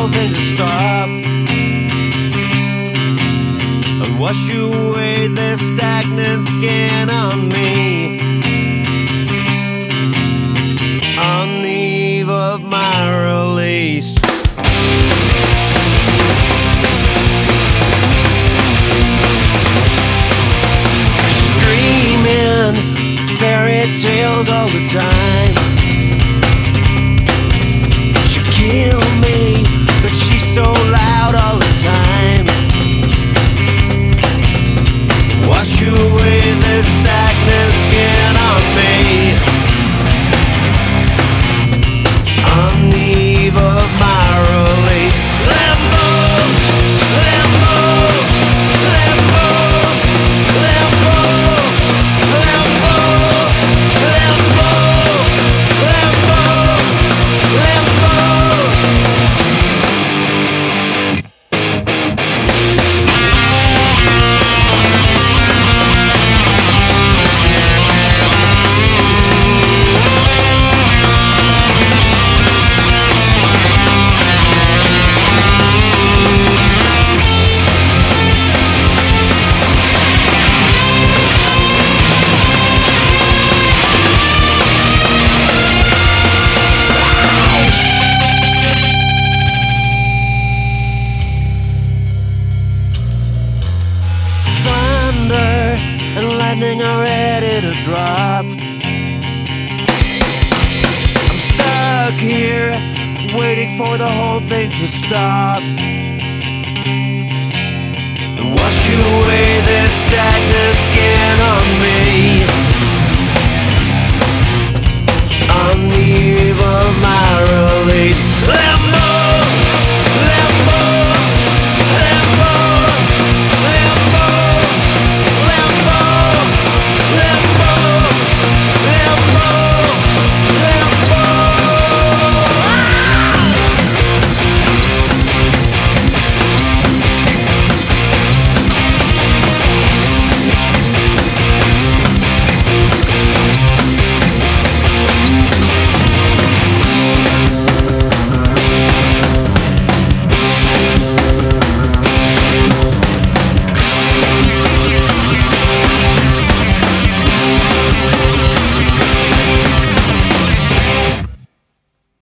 whole thing to stop and wash away this stagnant skin on me. On the eve of my release, streaming fairy tales all the time. She killed me, but she's so loud all the time. Wash away this stagnant skin on me. On the eve of my release, limbo, limbo, limbo, limbo, limbo, limbo, limbo, and lightning are ready to drop. I'm stuck here, waiting for the whole thing to stop and wash away this stagnant skin on me. On the eve of my